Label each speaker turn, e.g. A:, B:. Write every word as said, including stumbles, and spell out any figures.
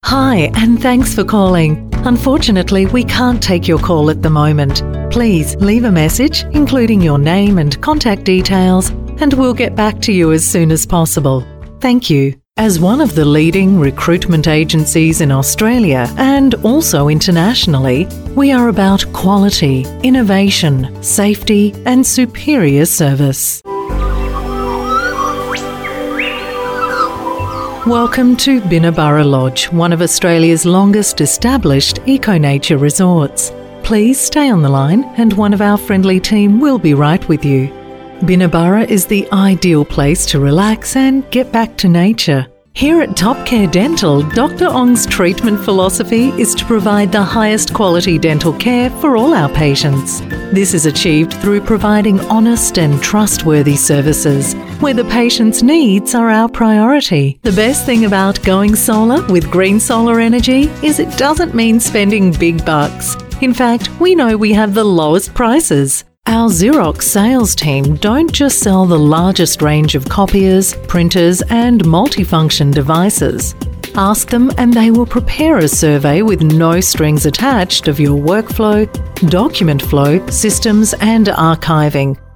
A: Hi, and thanks for calling. Unfortunately, we can't take your call at the moment. Please leave a message, including your name and contact details, and we'll get back to you as soon as possible. Thank you. As one of the leading recruitment agencies in Australia and also internationally, we are about quality, innovation, safety, and superior service. Welcome to Binnaburra Lodge, one of Australia's longest established eco-nature resorts. Please stay on the line and one of our friendly team will be right with you. Binnaburra is the ideal place to relax and get back to nature. Here at Top Care Dental, Doctor Ong's treatment philosophy is to provide the highest quality dental care for all our patients. This is achieved through providing honest and trustworthy services, where the patient's needs are our priority. The best thing about going solar with green solar energy is it doesn't mean spending big bucks. In fact, we know we have the lowest prices. Our Xerox sales team don't just sell the largest range of copiers, printers, and multifunction devices. Ask them and they will prepare a survey with no strings attached of your workflow, document flow, systems, and archiving.